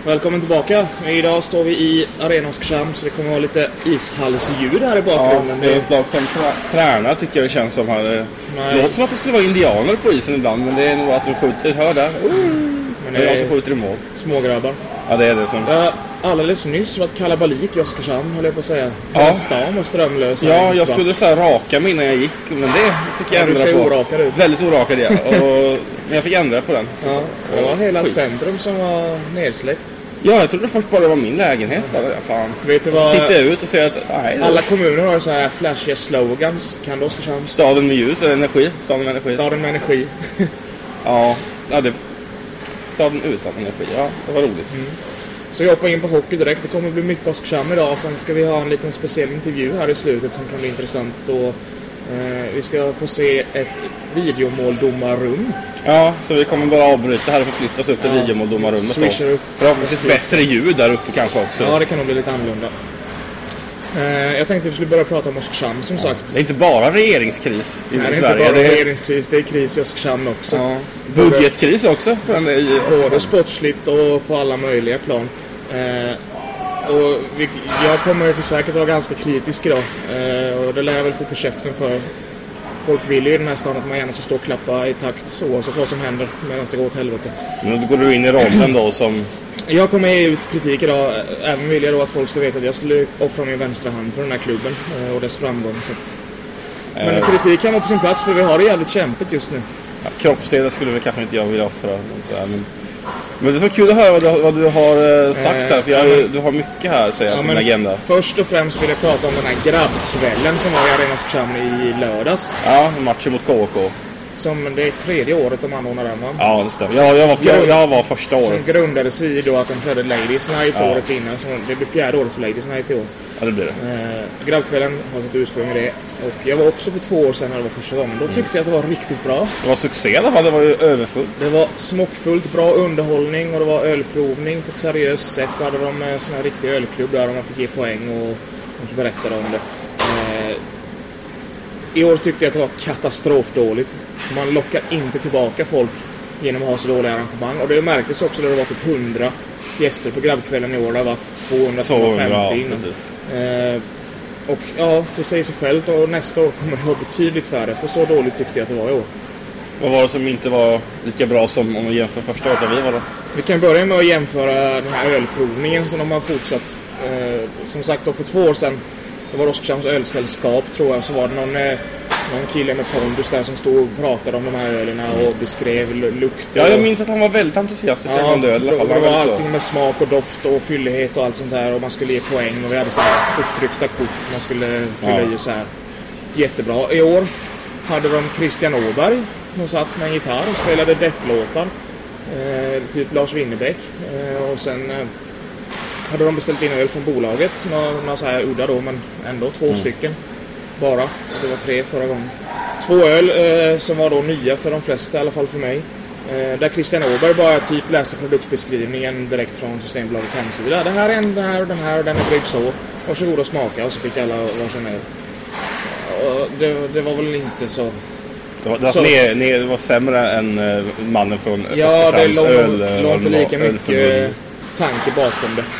Välkommen tillbaka. Idag står vi i Arena Oskarshamn, så det kommer att vara lite ishallsljud här i bakgrunden. Ja, det är ett lag som tränar, tycker jag det känns som här. Det låter som att det skulle vara indianer på isen ibland, men det är nog att de skjuter, hör där. Men det är de som skjuter i mål. Smågrabbar. Ja, det är det som... Ja, alldeles nyss var ett kalabalik i Oskarshamn, höll jag på att säga. Ja. Stan och strömlös. Ja, jag skulle så här raka mig innan jag gick, men det fick jag ändra på. Du ser orakad ut. Väldigt orakad, ja. Men jag fick ändra på den. Ja, det var hela centrum som var nedsläckt. Ja, jag trodde först bara det var min lägenhet. Ja, fan. Vet du så vad? tittar jag ut och ser att... Nej, alla kommuner har så här flashiga slogans. Kan du Oskarshamn? Staden med ljus och energi. Staden med energi. Staden med energi. Ja, det... Staden utan energi. Ja, det var roligt. Så jag hoppar in på hockey direkt. Det kommer bli mycket Oskarshamn idag. Sen ska vi ha en liten speciell intervju här i slutet som kan bli intressant. Och vi ska få se ett videomåldomarrum. Ja, så vi kommer bara avbryta här och förflytta oss upp till videomåldomarrummet. Switchar upp. Förhoppningsvis bättre ljud där uppe kanske också. Ja, det kan nog bli lite annorlunda. Jag tänkte att vi skulle börja prata om Oskarshamn som sagt. Det är inte bara regeringskris i Sverige. Det är inte bara regeringskris, det är kris i Oskarshamn också. Ja. Budgetkris också. Både sportsligt och på alla möjliga plan. Och jag kommer säkert vara ganska kritisk idag. Och det lär jag väl få på käften för. Folk vill ju i den här stan att man gärna ska stå och klappa i takt oavsett vad som händer medan det går åt helvete. Men då går du in i rollen då som... Jag kommer ge ut kritik idag. Även vill jag då att folk ska veta att jag skulle offra min vänstra hand för den här klubben och dess framgång. Så att... Men kritik kan vara på sin plats för vi har det jävligt kämpigt just nu. Ja, kroppsdelar skulle väl kanske inte jag vilja offra. Men det är så kul att höra vad du har sagt här. För du har mycket här, säger jag, på din agenda. Först och främst vill jag prata om den här grabbkvällen som var i Arena Oskarshamn i lördags. Ja, matchen mot KK. Som det är 3:e året de anordnar den, va? Ja, det stämmer. Jag var första året. Som grundades i då att de körde Ladies Night året innan. Så det blir 4:e året för Ladies Night i år. Ja, det blir det. Grabbkvällen har sitt ursprung i det. Och jag var också för 2 år sedan när det var första gången. Då tyckte jag att det var riktigt bra. Det var succé i alla fall, det var ju överfullt. Det var smockfullt, bra underhållning och det var ölprovning på ett seriöst sätt. Då hade de en sån här riktig ölklubb där man fick ge poäng och de berättade om det. I år tyckte jag att det var katastrofdåligt. Man lockar inte tillbaka folk genom att ha så dåliga arrangemang. Och det märktes också när det var typ 100 gäster på grabbkvällen i år. Det har varit 200-250 innan. Och ja, det säger sig självt. Och nästa år kommer det vara betydligt färre. För så dåligt tyckte jag att det var i år. Vad var det som inte var lika bra som om vi jämför första året där vi var då? Vi kan börja med att jämföra den här ölprovningen som de har fortsatt. Som sagt då för 2 år sedan. Det var Oskarshamns ölsällskap tror jag. Så var det någon kille med pondus där som stod och pratade om de här ölerna och beskrev lukt. Ja, jag minns att han var väldigt entusiastisk om öl i alla fall. Det var allting med smak och doft och fyllighet och allt sånt där. Och man skulle ge poäng och vi hade så här upptryckta kort man skulle fylla i så här. Jättebra. I år hade de Christian Åberg. Hon satt med en gitarr och spelade depplåtar. Typ Lars Winnerbäck. Och sen hade de beställt in öl från bolaget. Några så här udda då, men ändå 2 stycken. Bara. Det var 3 förra gången. 2 öl som var då nya för de flesta, i alla fall för mig. Där Christian Åberg bara typ läste produktbeskrivningen direkt från Systembolagets hemsida. Det här är den här och den är bryggd så. Varsågod och smaka. Och så fick alla varsin öl. Det var väl inte så... Det var sämre än mannen från Oskarshamns låg inte lika mycket tanke bakom det.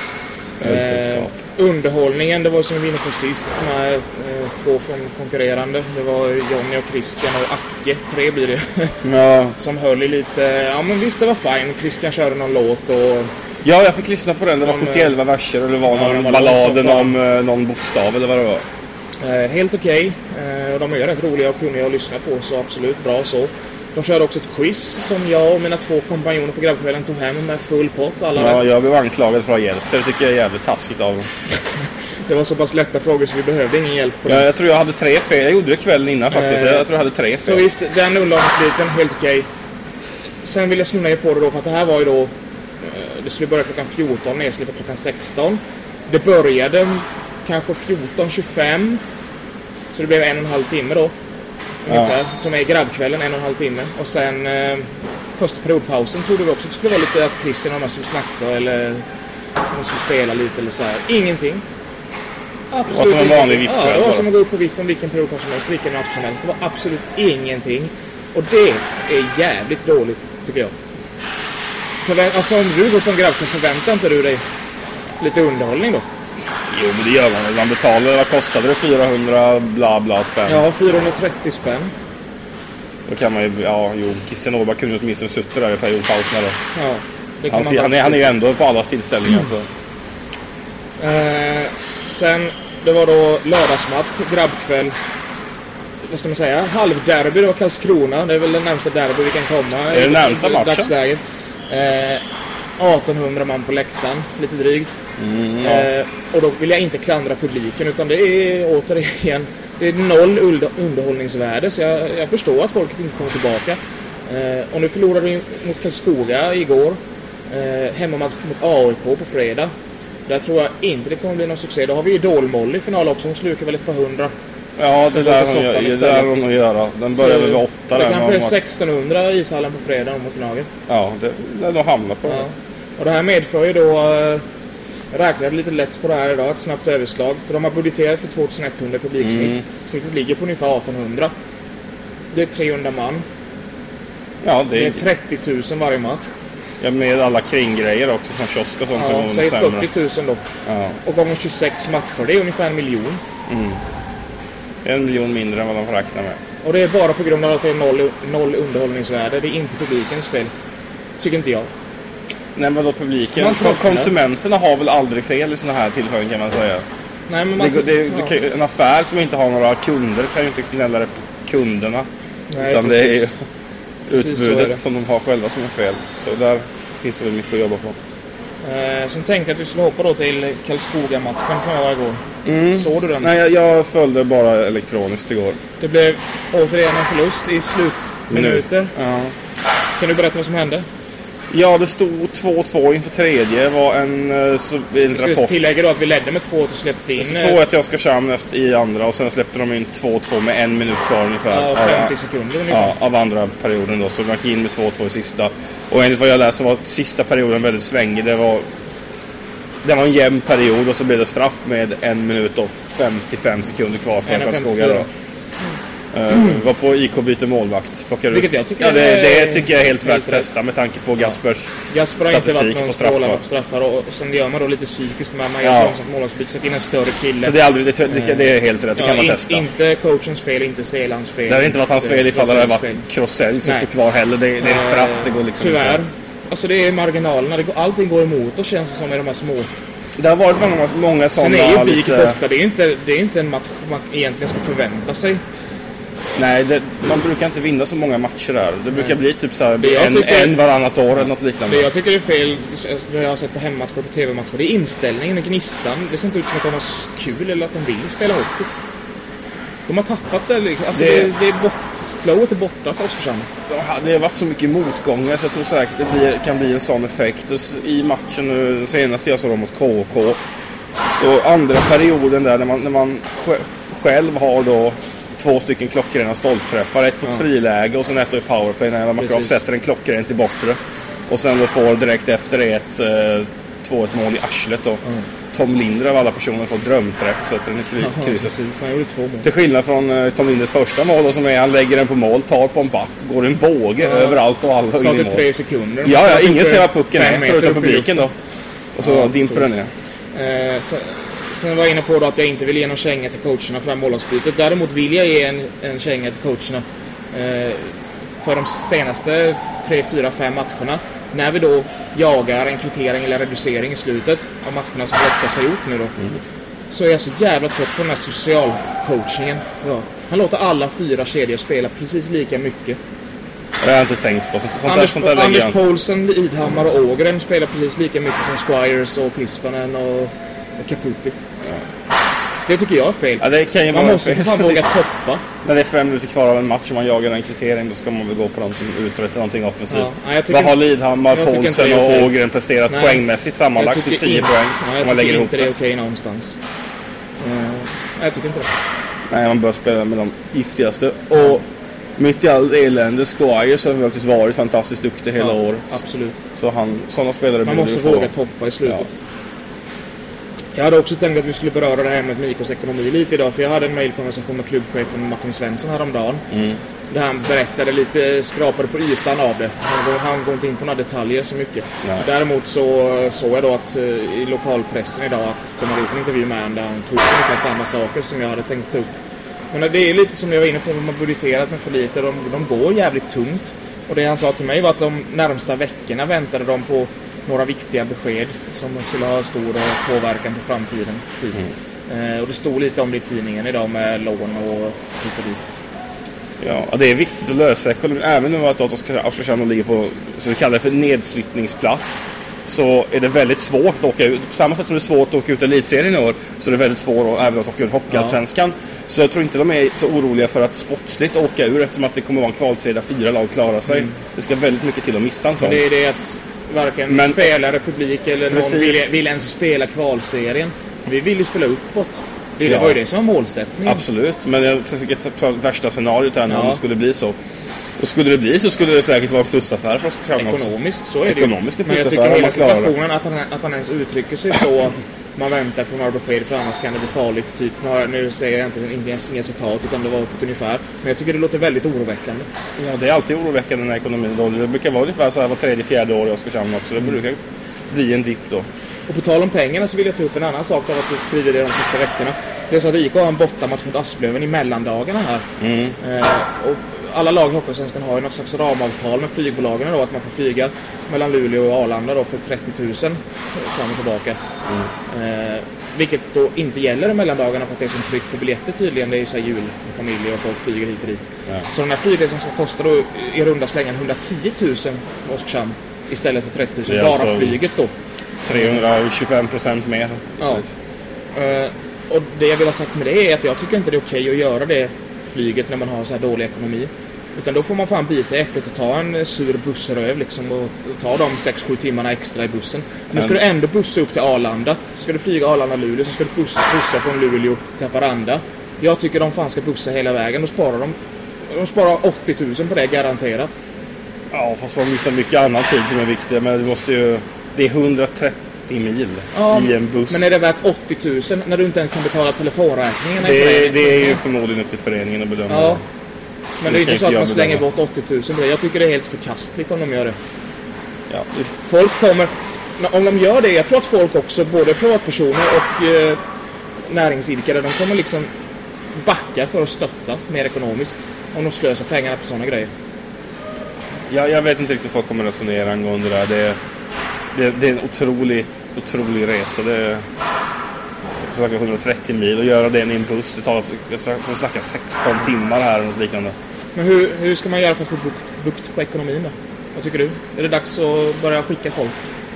Underhållningen, det var som vi var inne på sist med 2 från konkurrerande. Det var Jonny och Christian och Acke, 3 blir det. Ja. Som höll i lite, ja men visst det var fine. Christian körde någon låt och... Ja, jag fick lyssna på den. Det var 71 verser och det var någon balladen om någon bokstav eller vad det var. Helt okej. De är rätt roliga och kunniga att lyssna på, så absolut bra så. De körde också ett quiz som jag och mina 2 kompanjoner på grabbkvällen tog hem med full pott. Ja, jag blev anklagad för att ha hjälp. Det tycker jag är jävligt taskigt av dem. Det var så pass lätta frågor så vi behövde ingen hjälp på det. Ja, jag tror jag hade 3 fel. Jag gjorde det kvällen innan faktiskt. Jag tror jag hade 3 fel. Så visst, den underhållningsbiten helt okej. Sen vill jag slå ner på det då, för att det här var ju då... Det skulle börja klockan 14, nedsläppet klockan 16. Det började kanske 14.25. Så det blev 1,5 timme då. Ungefär, som är grabbkvällen, 1,5 timme. Och sen första periodpausen trodde vi också att det skulle vara lite att Christian och man skulle snacka eller de skulle spela lite eller så här. Ingenting. Absolut. Det var som en vanlig VIP-kväll. Ja, det var som att gå upp på VIP om vilken periodpaus som helst, vilken match som helst. Det var absolut ingenting. Och det är jävligt dåligt, tycker jag. Alltså om du går på en grabbkväll, förväntar inte du dig lite underhållning då? Jo, men det gör man. Man betalar, vad kostade det? 400 bla bla spänn. Ja, 430 spänn. Då kan man ju, Christian Åberg kunde åtminstone suttit där i periodpauserna då. Ja, det kan han är ju ändå på alla tillställningar. Så. Sen, det var då lördagsmatch, grabbkväll. Vad ska man säga? Halvderby då, Karlskrona. Det är väl den närmsta derby vi kan komma. Är det närmsta matchen? Dagsläget. 1800 man på läktaren, lite drygt. Och då vill jag inte klandra publiken, utan det är återigen, det är 0 underhållningsvärde, så jag förstår att folket inte kommer tillbaka. Och nu förlorade vi mot Karlskoga igår. Hemmamatch mot AIK på fredag. Där tror jag inte det kommer bli någon succé. Då har vi Idol-Molly i final också, hon slukar väl ett par hundra. Ja, det där hon att göra. Den börjar väl 8 där. Det kanske är 1600 i ishallen på fredag mot Gnaget. Ja, det är nog hamnat på det. Och det här medför ju då, räknade lite lätt på det här idag, ett snabbt överslag. För de har budgeterat för 2100 publiksnitt. Snittet ligger på ungefär 1800. Det är 300 man. Ja, det är 30 000 varje match. Ja, med alla kringgrejer också som kiosk och sånt. Ja, säg 40 000 då. Ja. Och gånger 26 matcher, det är ungefär 1 miljon. 1 miljon mindre än vad de får räkna med. Och det är bara på grund av att det är noll underhållningsvärde. Det är inte publikens fel. Tycker inte jag. Nej, men då publiken. Konsumenterna har väl aldrig fel i såna här tillfällen, kan man säga. Nej, men en affär som inte har några kunder kan ju inte gnälla det på kunderna. Nej, utan precis. Det är utbudet som de har själva som är fel. Så där finns det väl mycket att jobba på. Sen tänkte jag att vi skulle hoppa då till Karlskoga-matchen som var igår. Såg du den? Nej, jag följde bara elektroniskt igår. Det blev återigen en förlust i slutminuter. Ja. Kan du berätta vad som hände? Ja, det stod 2-2 inför tredje. Var en rapport. Tillägger då att vi ledde med 2-2 och släppte in 2-1 i Oskarshamn i andra, och sen släppte de in 2-2 med 1 minut kvar ungefär. Ja, 50 sekunder ungefär. Ja, av andra perioden då, så de gick in med 2-2 i sista. Och enligt vad jag läste var sista perioden väldigt svängig. Det var en jämn period, och så blev det straff med 1 minut och 55 sekunder kvar för Karlskoga då. Var på IK byter målvakt. Vilket jag tycker det tycker jag är helt värt att testa med tanke på Gasper har inte varit någon strålare på straffar, och sen gör man då lite psykiskt med man gör långsamt målvaktsbyte, sätter in en större kille. Så det är helt rätt, det kan man testa. Inte coachens fel, inte Selans fel. Det har inte varit hans fel ifall det har varit Krossell som står kvar heller. Det är en straff, det går liksom tyvärr. Inte. Alltså det är marginalerna, allting går emot och känns som i de här små. Det har varit många sådana. Sen är ju BIK borta, det är inte en match man egentligen ska förvänta sig. Nej, man brukar inte vinna så många matcher där. Det brukar bli typ så här en varannat år eller något liknande. Det jag tycker är fel, det jag har sett på hemmatcher och på tv-matcher, det är inställningen och gnistan. Det ser inte ut som att de har kul eller att de vill spela hockey. De har tappat det. Alltså det är flowet är borta för Oskarshamn. Det har varit så mycket motgångar, så jag tror säkert det kan bli en sån effekt. I matchen nu, senast jag såg dem mot KK, så andra perioden där när man själv har då 2 stycken klockrena stolpträffar, ett på ett friläge och sen ett i powerplay när Makarov sätter en klockren till bortre, och sen då får direkt efter det ett 2-1 mål i arslet då. Tom Linder av alla personer får drömträff, så att den är krysset. Han gjorde 2 mål. Till skillnad från Tom Linders första mål då, som är han lägger den på mål, tar på en back, går en båge överallt och alla in i mål. Tar det 3 sekunder. Ja, ingen ser vad pucken är förutom publiken då. Och så dimper den ner. Sen var jag inne på då att jag inte vill ge någon känga till coacherna för målvaktsbytet. Däremot vill jag ge en känga till coacherna för de senaste 3, 4, 5 matcherna. När vi då jagar en kvittering eller reducering i slutet av matcherna som vi oftast har gjort nu då. Så är jag så jävla trött på den här socialcoachningen. Ja. Han låter alla 4 kedjor spela precis lika mycket. Jag har inte tänkt på sånt. Anders Poulsen, Idhammar och Ågren spelar precis lika mycket som Squires och Pispanen och Caputi. Det tycker jag är fel. Ja, det kan ju man måste för fan våga toppa. När det är 5 minuter kvar av en match och man jagar en kvittering, då ska man väl gå på dem som uträttar någonting offensivt. Vad har Lidhammar, Poulsen och Ågren presterat poängmässigt sammanlagt till 10 poäng? Jag tycker inte det är okej någonstans. Jag tycker inte det. Nej, man bör spela med de giftigaste. Och mitt i allt elände, Squires har faktiskt varit fantastiskt duktig hela året. Absolut. Så sådana spelare man måste våga toppa i slutet. Jag hade också tänkt att vi skulle beröra det här med Mikos ekonomi lite idag, för jag hade en mejlkonversation med klubbchefen Martin Svensson häromdagen. Där han berättade lite, skrapade på ytan av det. Han går inte in på några detaljer så mycket. Nej. Däremot så såg jag då att i lokalpressen idag att de hade gjort en intervju med honom där han tog ungefär samma saker som jag hade tänkt ta upp. Men det är lite som jag var inne på, man har budgeterat med för lite. De går jävligt tungt. Och det han sa till mig var att de närmsta veckorna väntade de på några viktiga besked som skulle ha stor påverkan på framtiden. Typ. Och det stod lite om det i tidningen idag med lån och hit och dit. Ja, det är viktigt att lösa ekonomin. Även om att Oskarshamn ligger på, så vi kallar det för nedflyttningsplats, så är det väldigt svårt att åka ut. På samma sätt som det är svårt att åka ut i elitserien i år, så är det väldigt svårt att även att åka ut Hockeyallsvenskan. Så jag tror inte de är så oroliga för att sportsligt åka ur, eftersom att det kommer vara en kvalserie där 4 lag klarar sig. Det ska väldigt mycket till att missa en sån. Men det är det att varken spelare, publik eller någon vill ens spela kvalserien. Vi vill ju spela uppåt. Det var ju det som var målsättningen. Absolut, men jag tycker att värsta scenariot här om det skulle bli så. Och skulle det bli så skulle det säkert vara en plusaffär för oss. Ekonomiskt så är det ekonomiskt ju. Men jag tycker hela situationen att han ens uttrycker sig så att man väntar på några besked för annars kan det bli farligt. Typ, nu säger jag inte inga citat utan det var på ett ungefär. Men jag tycker det låter väldigt oroväckande. Ja, det är alltid oroväckande när ekonomin då. Det brukar vara ungefär så här var 3-4 år i Oskarshamn också. Det brukar bli en dipp då. Och på tal om pengarna så vill jag ta upp en annan sak av att vi skriver det de sista veckorna. Det är så att IK har en bortamatch mot Asplöven i mellandagarna här. Och alla lag i Hockeyallsvenskan har ju något slags ramavtal med flygbolagen då, att man får flyga mellan Luleå och Arlanda då för 30 000 fram och tillbaka. Vilket då inte gäller i mellandagarna för att det är som tryck på biljetter tydligen. Det är ju så här jul med familjer och folk flyger hit och dit. Så den här flygresan ska kosta då i runda slängan 110 000 för Oskarshamn istället för 30 000. Bara alltså flyget då. 325% mer. Ja. Och det jag vill ha sagt med det är att jag tycker inte det är okej att göra det flyget när man har så här dålig ekonomi. Utan då får man fan bita i äpplet och ta en sur bussröv liksom och ta de 6-7 timmarna extra i bussen. För nu ska du ändå bussa upp till Arlanda. Så ska du flyga Arlanda-Luleå, så ska du bussa från Luleå till Haparanda. Jag tycker de fan ska bussa hela vägen. Då sparar de sparar 80 000 på det, garanterat. Ja, fast det är så mycket annan tid som är viktig. Men det är 130 mil i en buss. Men är det värt 80 000 när du inte ens kan betala telefonräkningen? Det är ju förmodligen upp till föreningen att bedöma. Ja. Men det är inte så att man slänger bort 80 000. Jag tycker det är helt förkastligt om de gör det. Ja. Folk kommer... Om de gör det, jag tror att folk också, både privatpersoner och näringsidkare, de kommer liksom backa för att stötta mer ekonomiskt om de slösar pengarna på sådana grejer. Ja, jag vet inte riktigt hur folk kommer att resonera angående det där. Det är en otrolig resa. Det är 130 mil och göra det i en buss. Det tar, jag tror att snacka 16 timmar här eller något liknande. Men hur ska man göra för att få bukt på ekonomin då? Vad tycker du? Är det dags att börja skicka folk?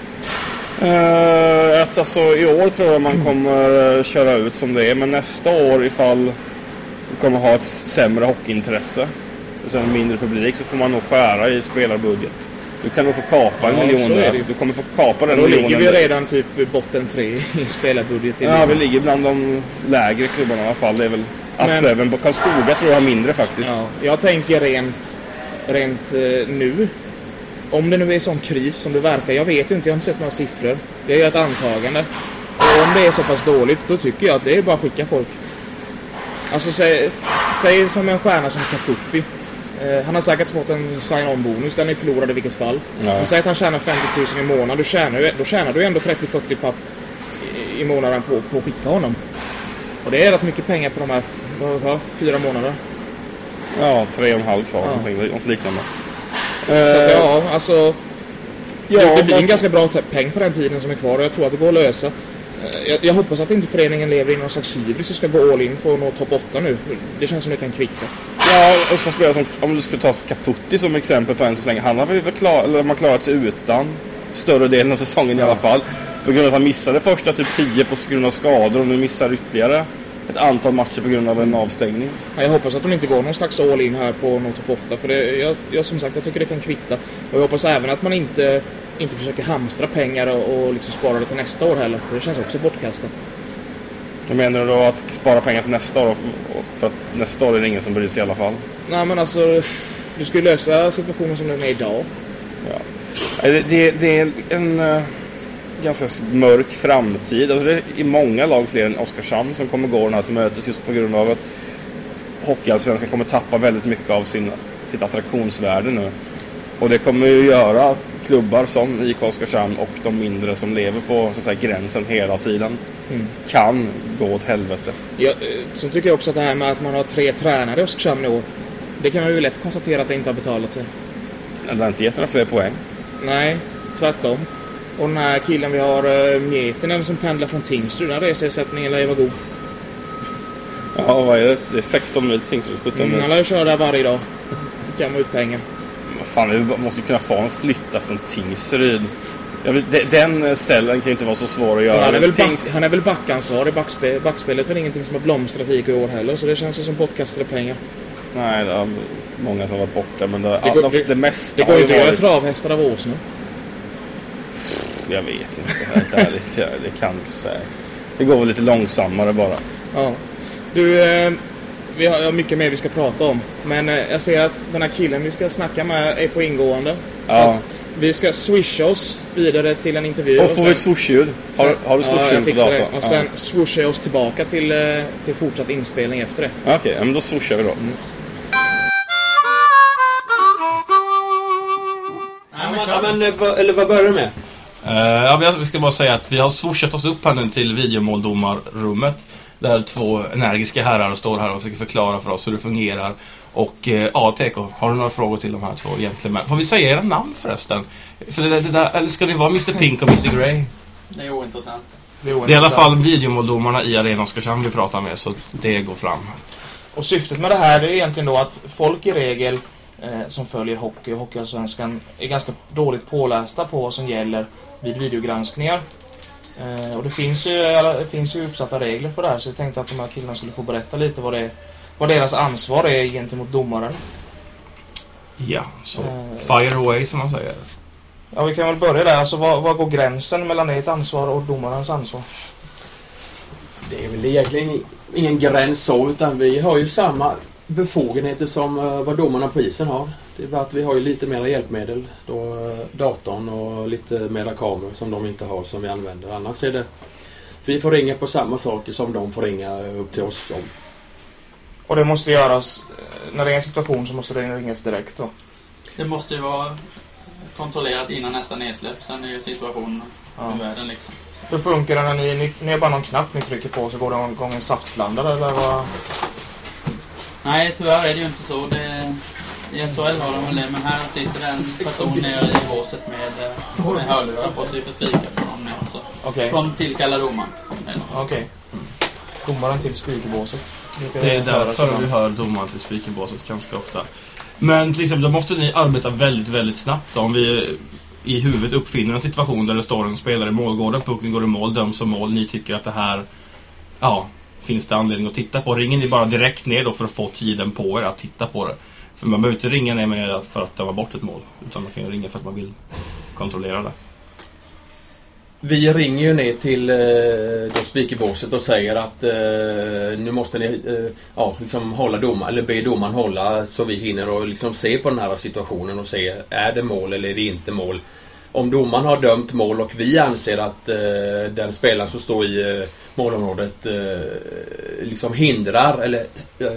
Alltså, i år tror jag man kommer köra ut som det är. Men nästa år, ifall vi kommer ha ett sämre hockeyintresse och sen mindre publik, så får man nog skära i spelarbudget. Du kan nog få kapa en miljon där. Du kommer få kapa den miljonen. Då ligger vi redan typ botten 3 i spelarbudget. Ja, vi ligger bland de lägre klubbarna i alla fall. Det är väl Asplöven på Karlskoga tror jag har mindre faktiskt. Ja, jag tänker rent nu. Om det nu är sån kris som det verkar. Jag vet inte, jag har inte sett några siffror. Det är ett antagande. Och om det är så pass dåligt, då tycker jag att det är bara att skicka folk. Alltså säg som en stjärna som Caputti. Han har säkert fått en sign-on-bonus. Den är förlorad i vilket fall. Ja. Men säg att han tjänar 50 000 i månaden. Då tjänar du ändå 30-40 papp i månaden på att skicka honom. Och det är rätt mycket pengar på de här 4 månader. Ja, 3,5 kvar. Något liknande. Så att alltså... Ja, det blir en ganska bra peng på den tiden som är kvar. Och jag tror att det går att lösa. Jag hoppas att inte föreningen lever i någon slags hybris och ska gå all in för att nå topp 8 nu. För det känns som det kan kvitta. Ja, och så spelar som, om du skulle ta Caputti som exempel på en så länge. Han har väl man klarat sig utan större delen av säsongen i alla fall. På grund av att han missade första typ 10 på grund av skador och nu missar ytterligare ett antal matcher på grund av en avstängning. Ja, jag hoppas att de inte går någon slags all in här på nå topp 8. För jag som sagt, jag tycker det kan kvitta. Och jag hoppas även att man inte försöker hamstra pengar och liksom spara det till nästa år heller. För det känns också bortkastat. Jag menar då att spara pengar till nästa år? För att nästa år är det ingen som bryr sig i alla fall. Nej, men alltså, du ska ju lösa situationen som den är idag. Ja. Det är en ganska mörk framtid. Alltså det är i många lag fler än Oskarshamn som kommer gå den här till mötes just på grund av att Hockeyallsvenskan kommer tappa väldigt mycket av sitt attraktionsvärde nu. Och det kommer ju göra att klubbar som IK Oskarshamn och de mindre som lever på så att säga, gränsen hela tiden kan gå åt helvete. Ja, så tycker jag också att det här med att man har 3 tränare i Oskarshamn i år, det kan man ju lätt konstatera att det inte har betalat sig. Det har inte gett några fler poäng. Nej, tvärtom. Och den här killen vi har, Mjetinen, som pendlar från Tingsryd, den reseersättningen lär ju vara god. Ja, vad är det? Det är 16 mil Tingsryd, 17 mil. Han lär ju köra där varje dag. Kan man ut pengar. Vad fan, vi måste kunna få en flytta från Tingsryd. Den cellen kan ju inte vara så svår att göra. Ja, han är väl backansvarig. Backspelet är ingenting som har blomstrat i år heller, så det känns ju som bortkastade pengar. Nej, det är många som har varit borta, men det mesta det går ju inte att göra travhästar av Ås nu. Jag vet inte, helt ärligt. Det kan säga. Det går väl lite långsammare bara. Ja. Du, vi har mycket mer vi ska prata om. Men jag ser att den här killen vi ska snacka med är på ingående. Ja. Så att vi ska swisha oss vidare till en intervju. Och får vi ett swoosh-ljud? Har du swoosh-ljud på datorn? Och sen swooshar oss tillbaka till fortsatt inspelning efter det. Okej, men då swooshar vi då. Vad börjar du med? Vi ska bara säga att vi har swooshat oss upp här nu till videomåldomarrummet, där 2 energiska herrar står här och försöker förklara för oss hur det fungerar. Och TK, har du några frågor till de här 2 gentlemen? Får vi säga era namn förresten? För det där, eller ska det vara Mr. Pink och Mr. Grey? Det är ointressant. Det är i alla fall videomåldomarna i Arena Oskarshamn vi pratar med, så det går fram. Och syftet med det här är egentligen då att folk i regel som följer hockey och Hockeyallsvenskan är ganska dåligt pålästa på vad som gäller vid videogranskningar. Och det finns ju uppsatta regler för det här, så jag tänkte att de här killarna skulle få berätta lite vad deras ansvar är gentemot domaren. Ja, så fire away som man säger. Ja, vi kan väl börja där. Alltså, vad går gränsen mellan ert ansvar och domarens ansvar? Det är väl egentligen ingen gräns så, utan vi har ju samma befogenheter som vad domarna på isen har. Det är bara att vi har ju lite mera hjälpmedel, då datorn och lite mera kameror som de inte har som vi använder. Annars är det, vi får ringa på samma saker som de får ringa upp till oss om. Och det måste göras, när det är en situation så måste det ringas direkt då? Det måste ju vara kontrollerat innan nästa nedsläpp, sen är ju situationen i världen liksom. Hur funkar det när ni är bara någon knapp ni trycker på så går det igång en saftblandare eller vad? Nej, tyvärr är det ju inte så. I SHL har de väl det, men här sitter det en person nere i båset med hörlurar på sig för skrika på dem ner. Så okay. De tillkallar domaren. Okej. Domaren till speakerbåset. Det är därför vi hör domaren till speakerbåset ganska ofta. Men till exempel, då måste ni arbeta väldigt, väldigt snabbt. Om vi i huvudet uppfinner en situation där det står en spelare i målgården, pucken går i mål, döms som mål, ni tycker att det här finns det anledning att titta på. Ringer ni bara direkt ner då för att få tiden på er att titta på det. För man behöver inte ringa ner med för att det var bort ett mål, utan man kan ju ringa för att man vill kontrollera det. Vi ringer ju ner till speakerbåset och säger att nu måste ni liksom hålla domaren, eller be domaren hålla så vi hinner och liksom se på den här situationen och se, är det mål eller är det inte mål. Om domaren har dömt mål och vi anser att den spelaren som står i målområdet liksom hindrar eller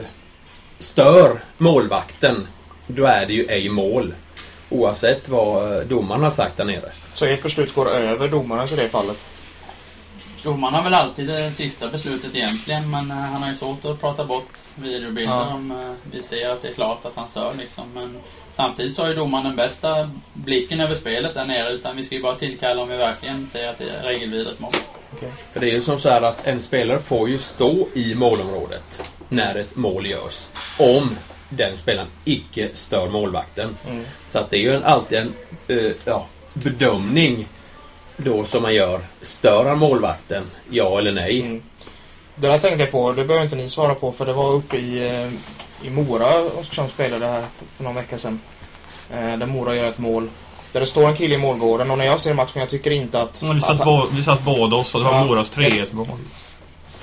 stör målvakten, då är det ju ej mål. Oavsett vad domaren har sagt där nere. Så ett beslut går över domarens i det fallet? Domaren har väl alltid det sista beslutet egentligen, men han har ju svårt att prata bort videobilder om vi ser att det är klart att han stör liksom. Men samtidigt så har ju domaren den bästa blicken över spelet där nere, utan vi ska ju bara tillkalla om vi verkligen ser att det är regelvidrigt mål. Okay. För det är ju som så här att en spelare får ju stå i målområdet när ett mål görs, om den spelaren icke stör målvakten. Så att det är ju alltid en bedömning då som man gör. Stör han målvakten? Ja eller nej? Det här tänkte jag på, det behöver inte ni svara på, för det var uppe i Mora Oskarshamn spelade det här för någon vecka sedan. Där Mora gör ett mål. Där det står en kille i målgården, och när jag ser matchen, jag tycker inte att... Vi satt båda oss, och det var Moras 3-1 mål.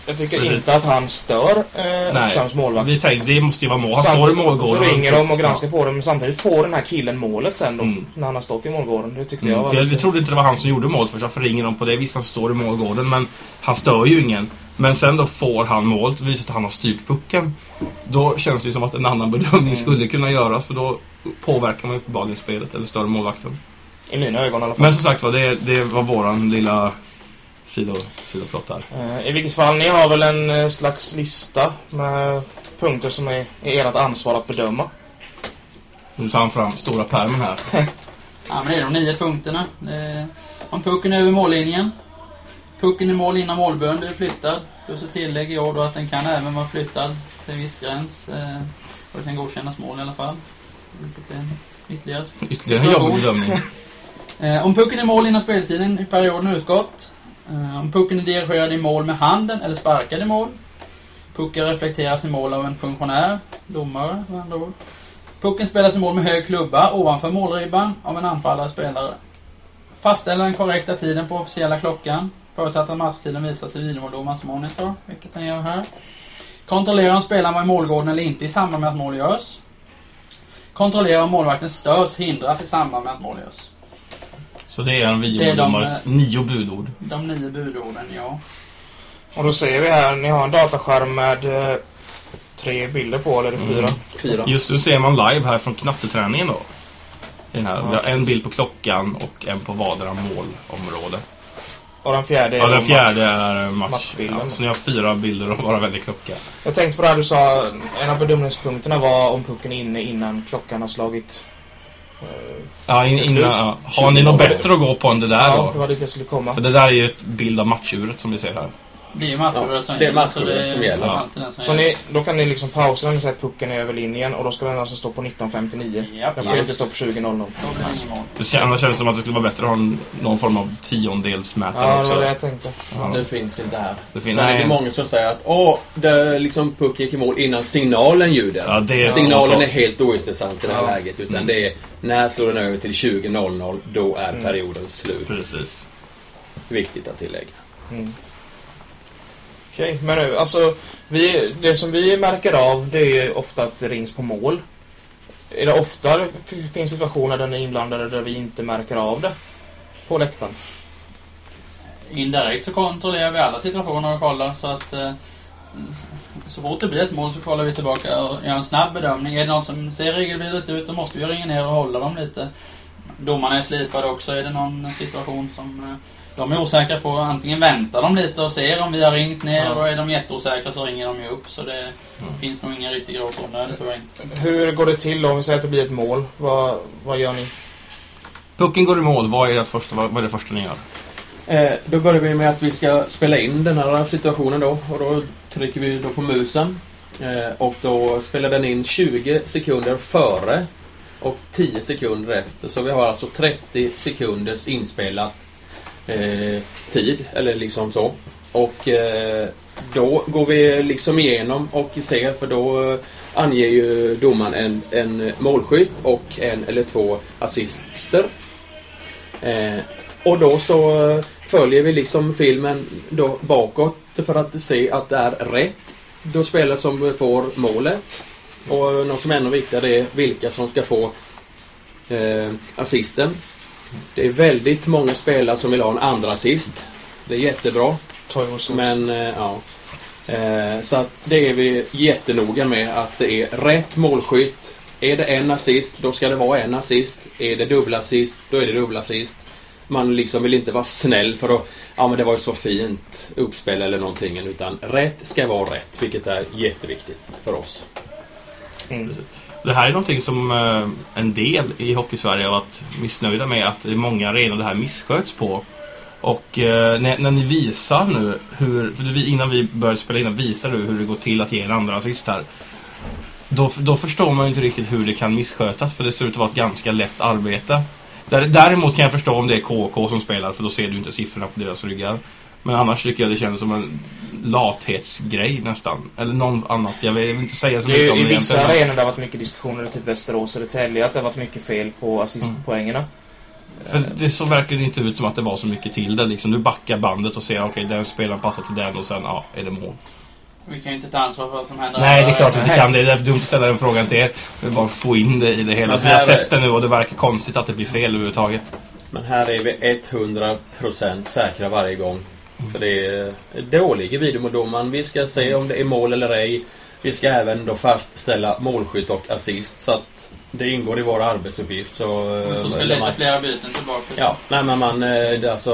Jag tycker inte att han stör Oskarshamns målvakt. Vi tänkte, det måste ju vara mål. Han står i målgården. Så ringer de och granskar på det, men samtidigt får den här killen målet sen då, när han har stått i målgården. Det tyckte jag var vi trodde inte det var han som gjorde mål, för så ringer de på det. Visst, han står i målgården, men han stör ju ingen. Men sen då får han målet och visar att han har styrt pucken. Då känns det ju som att en annan bedömning skulle kunna göras, för då påverkar man uppenbarligen spelet eller stör målvakten. I mina ögon i alla fall. Men som sagt det var våran lilla sidoplott här. I vilket fall, ni har väl en slags lista med punkter som är ert ansvar att bedöma. Nu tar han fram stora pärmen här. Ja, men det är de 9 punkterna. Om pucken är över mållinjen. Pucken i mål innan målbön blir flyttad. Plus ett tillägg i år då att den kan även vara flyttad till en viss gräns. Och det kan godkännas mål i alla fall. Ytterligare en jobbig bedömning. Om pucken är mål innan speltiden i perioden utgått. Om pucken är dirigerad i mål med handen eller sparkad i mål. Pucken reflekteras i mål av en funktionär, domare med andra ord. Pucken spelas i mål med hög klubba ovanför målribban av en anfallare spelare. Fastställa den korrekta tiden på officiella klockan. Förutsatt att matchtiden visas i videomåldomarens monitor, vilket den gör här. Kontrollera om spelaren var i målgården eller inte i samband med att mål görs. Kontrollera om målvakten störs, hindras i samband med att mål görs. Så det är en videomåldomares 9 budord. De 9 budorden, ja. Och då ser vi här, ni har en dataskärm med 3 bilder på, eller 4? 4. Just nu ser man live här från knatteträningen då. Den här. Vi har en bild på klockan och en på vardera målområde. Och den fjärde är matchbilden. Ja, så ni har 4 bilder och bara väldigt klocka. Jag tänkte på det här du sa, en av bedömningspunkterna var om pucken är inne innan klockan har slagit. Har ni något bättre att gå på än det där då? Ja, det var det jag skulle komma. För det där är ju ett bild av matchuret som vi ser här. Det är matchuret som gäller. Ja. Så då kan ni liksom pausa när ni säger att pucken är över linjen, och då ska den alltså stå på 19.59. Yep. Den får inte stå på 20.00. Då blir det ingen mål. Det känns som att det skulle vara bättre att ha någon form av tiondelsmätare också. Ja, det var det jag tänkte. Ja. Det finns inte här. Sen är det många som säger att det liksom pucken gick i mål innan signalen ljuder. Ja, signalen är helt ointressant i det här läget, utan det är när slår den över till 20.00, då är perioden slut. Precis. Viktigt att tillägga. Okej, men nu, alltså det som vi märker av, det är ju ofta att det rings på mål. Är det ofta finns situationer där ni är inblandade där vi inte märker av det på läktaren? Indirekt så kontrollerar vi alla situationer och kollar, så att så fort det blir ett mål så kollar vi tillbaka och gör en snabb bedömning. Är det någon som ser regelvidrigt ut, då måste vi ringa ner och hålla dem lite. Domarna är slipade också. Är det någon situation som de är osäkra på, antingen väntar de lite och ser om vi har ringt ner, och är de jätteosäkra så ringer de ju upp. Så det finns nog ingen riktig gråzon där, det tror jag inte. Hur går det till om vi säger att det blir ett mål? Vad gör ni? Pucken går i mål, vad är det första ni gör? Då börjar vi med att vi ska spela in den här situationen då, och då trycker vi då på musen, och då spelar den in 20 sekunder före och 10 sekunder efter. Så vi har alltså 30 sekunders inspelat tid, eller liksom så. Och då går vi liksom igenom och ser, för då anger ju domaren en målskytt och en eller 2 assister. Och då så följer vi liksom filmen då bakåt för att se att det är rätt då spelare som får målet. Och något som är ännu viktigare är vilka som ska få assisten. Det är väldigt många spelare som vill ha en andra assist. Det är jättebra. Men så att det är vi jättenoga med, att det är rätt målskytt. Är det en assist, då ska det vara en assist. Är det dubbla assist, då är det dubbla assist. Man liksom vill inte vara snäll för att men det var ju så fint uppspel eller någonting, utan rätt ska vara rätt, vilket är jätteviktigt för oss. Det här är någonting som en del i Hockeysverige har varit missnöjda med, att det är många arenor det här missköts på. Och när ni visar nu för innan vi börjar spela in, visar du hur det går till att ge en andra assist här. Då förstår man ju inte riktigt hur det kan misskötas, för det ser ut att vara ett ganska lätt arbete. Däremot kan jag förstå om det är KK som spelar, för då ser du inte siffrorna på deras ryggar. Men annars tycker jag det känns som en lathetsgrej nästan. Eller någon annat, jag vill inte säga så mycket om det. I vissa arenor det har varit mycket diskussioner, typ Västerås och Södertälje, att det har varit mycket fel på assistpoängerna. För det såg verkligen inte ut som att det var så mycket till det. Liksom, du backar bandet och ser okej, den spelaren passar till den och sen är det mål. Vi kan ju inte ta ansvar för vad som händer. Nej, det är klart att vi kan. Det är därför dumt att ställa den frågan till er. Vi bara få in det i det hela. För jag har sett det nu och det verkar konstigt att det blir fel överhuvudtaget. Men här är vi 100% säkra varje gång. För det åligger videodomaren. Vi ska se om det är mål eller ej. Vi ska även då fastställa målskytt och assist. Så att det ingår i vår arbetsuppgift. Så ska leta flera byten tillbaka. Ja, nej men det alltså...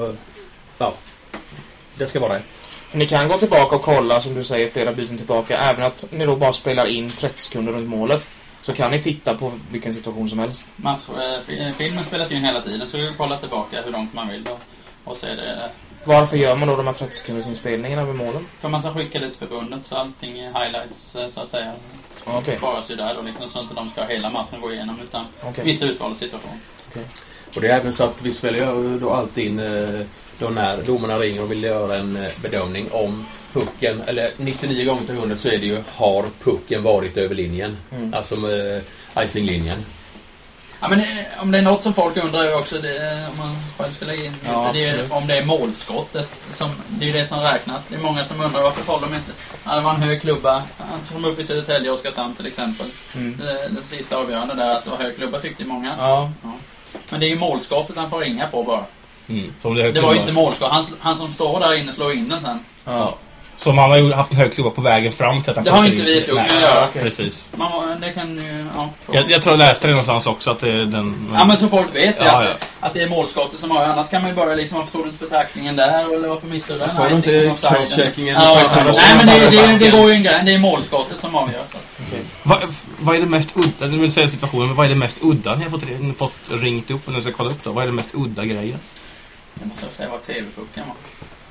Ja, det ska vara rätt. Ni kan gå tillbaka och kolla, som du säger, flera byten tillbaka. Även att ni då bara spelar in 30 sekunder runt målet. Så kan ni titta på vilken situation som helst. Filmen spelas in hela tiden, så vi kan kolla tillbaka hur långt man vill och se det. Varför gör man då de här 30 sekunders inspelningarna över målen? För man ska skicka det till förbundet, så allting är highlights så att säga. Sparas ju där och liksom, så inte de ska hela matchen gå igenom, utan vissa utvalda situationer. Och det är även så att vi spelar ju då alltid in då när domarna ringer och vill göra en bedömning om pucken, eller 99 gånger till 100 så är det ju, har pucken varit över linjen, alltså med icinglinjen. Ja, men om det är något som folk undrar ju också, om man själv ska lägga in det är om det är målskottet, det är ju det som räknas. Det är många som undrar varför håller de inte. Det var en hög klubba som upp i Södertälje och Oskarshamn till exempel. Det sista avgörande där, att det var hög klubba tyckte många. Ja. Men det är ju målskottet han får ringa på bara. Det var ju inte målskott. Han som står där inne slår in den sen. Ja. Som han har ju haft en hög klubba på vägen fram till att han... Det har inte vi ett ung att göra. Precis. Det kan ju... Jag tror jag läste det någonstans också att det är den... Ja, men så folk vet att det är målskottet som har... Annars kan man ju börja liksom, varför tog du inte för tacklingen där? Eller varför missade du den? Så inte crosscheckingen. Nej, men det går ju en grej. Det är målskottet som avgör. Vad är det mest udda... Jag vill säga situationen, men vad är det mest udda ni har fått ringt upp och ni ska kolla upp då? Vad är det mest udda grejen? Jag måste säga vad TV-pucken var.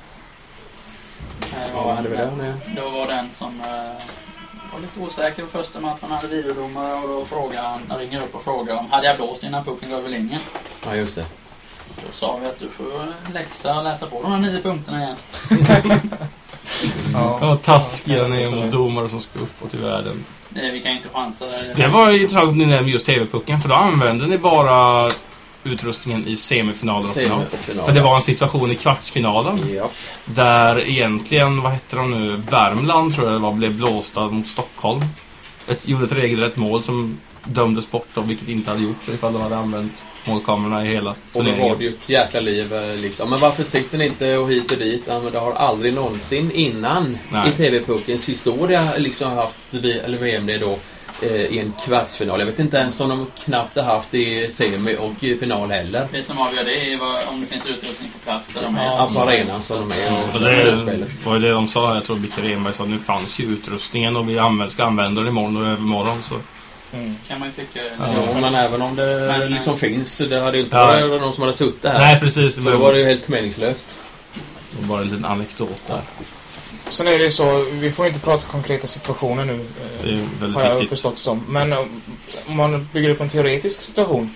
Då var den som var lite osäker på första matchen. Han hade videodomare och då han ringer upp och frågar om hade jag blåst innan pucken går över linjen. Ja, just det. Då sa vi att du får läsa på de här 9 punkterna igen. Ja, taskiga ner domare som ska upp till världen. Vi kan inte chansa där. Det var intressant att ni nämnde just TV-pucken, för då använde ni bara utrustningen i semifinaler och final. För det var en situation i kvartsfinalen där egentligen, vad heter de nu, Värmland tror jag det var, blev blåsta mot Stockholm. Gjorde ett regelrätt mål som dömdes bort då, vilket inte hade gjort ifall de hade använt målkamerorna i hela turneringen. Och då var det ju ett jäkla liv liksom. Men varför sitter ni inte och hit och dit? Ja, men det har aldrig någonsin innan i TV-puckens historia liksom haft eller VMD då i en kvartsfinal. Jag vet inte ens om de knappt har haft i semi och final heller. Det som avgör det är om det finns utrustning på plats där de är. Alltså arenan som de är. Det var ju det de sa, jag tror Bicke Renberg sa, nu fanns ju utrustningen och vi ska använda den imorgon och övermorgon så. Kan man ju tycka. Ja, men även om det liksom finns, det hade ju inte varit någon som hade suttit här. Nej, precis. För då var det ju helt meningslöst. Det var en liten anekdot där. Sen är det så, vi får inte prata konkreta situationer nu. Det är väldigt har jag viktigt. Förstått som. Men om man bygger upp en teoretisk situation,